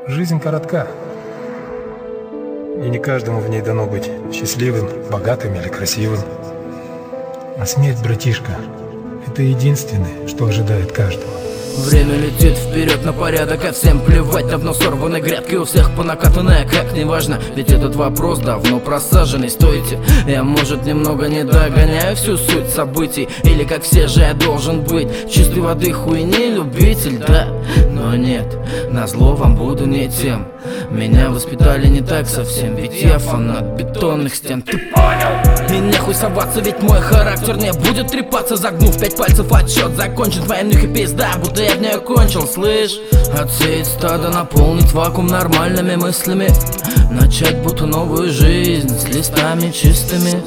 Жизнь коротка, и не каждому в ней дано быть счастливым, богатым или красивым. А смерть, братишка, это единственное, что ожидает каждого. Время летит вперед на порядок, а всем плевать. Давно сорваны грядки, у всех по накатанной, как не важно, ведь этот вопрос давно просаженный. Стойте, я может немного не догоняю всю суть событий, или как все же я должен быть чистой воды хуйни любитель, да? Но нет, назло вам буду не тем. Меня воспитали не так совсем, ведь я фанат бетонных стен, ты понял? И нехуй соваться, ведь мой характер не будет трепаться. Загнув 5 пальцев, отсчет закончен, твоя нюхи пизда, будто я в нее кончил, слышь? Отсеять стадо, наполнить вакуум нормальными мыслями, начать будто новую жизнь с листами чистыми.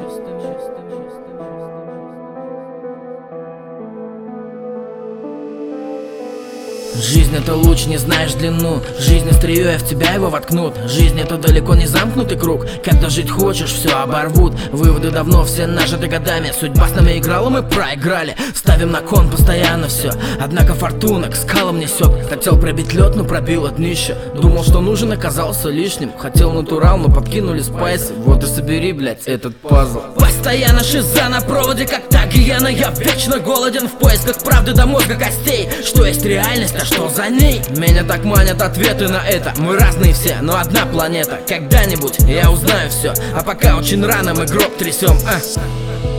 Жизнь это луч, не знаешь длину. Жизнь острие, в тебя его воткнут. Жизнь это далеко не замкнутый круг. Когда жить хочешь, все оборвут. Выводы давно все нажиты годами. Судьба с нами играла, мы проиграли. Ставим на кон постоянно все. Однако фортуна к скалам несет. Хотел пробить лед, но пробило днище. Думал, что нужен, оказался лишним. Хотел натурал, но подкинули спайсы. Вот и собери, блять, этот пазл. Постоянно шиза на проводе, как та гиена. Я вечно голоден в поисках правды до мозга костей. Что есть реальность, а что за ней? Меня так манят ответы на это. Мы разные все, но одна планета. Когда-нибудь я узнаю все, а пока очень рано мы гроб трясем.